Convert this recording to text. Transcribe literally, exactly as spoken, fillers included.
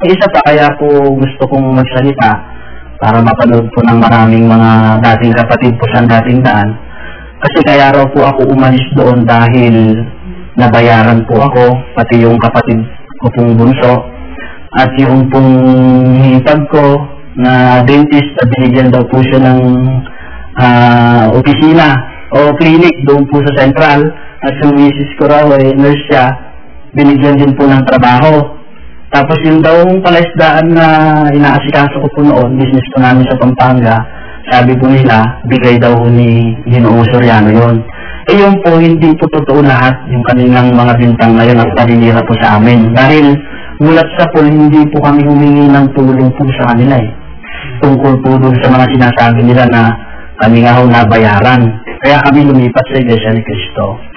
Isa pa kaya po gusto kong magsalita para mapanood po ng maraming mga dating kapatid po sa dating daan. Kasi kaya raw po ako umalis doon dahil nabayaran po ako, pati yung kapatid ko pong bunso, at yung pong hitag ko na dentist na binigyan daw po siya ng uh, opisina o clinic doon po sa Central, at yung misis ko raw ay nurse siya, binigyan din po ng trabaho. Tapos yung daw palaisdaan na inaasikaso ko po noon, business ko namin sa Pampanga, sabi po nila, bigay daw ni Ginoong Soriano yun. Eh yun po, hindi po totoo lahat yung kanilang mga bintang na yun at paninira po sa amin. Dahil mulat sa pool, hindi po kami humingi ng tulong po sa kanila eh. Tungkol po doon sa mga sinasabi nila na kami nga ho nabayaran. Kaya kami lumipat sa Iglesia ni Cristo.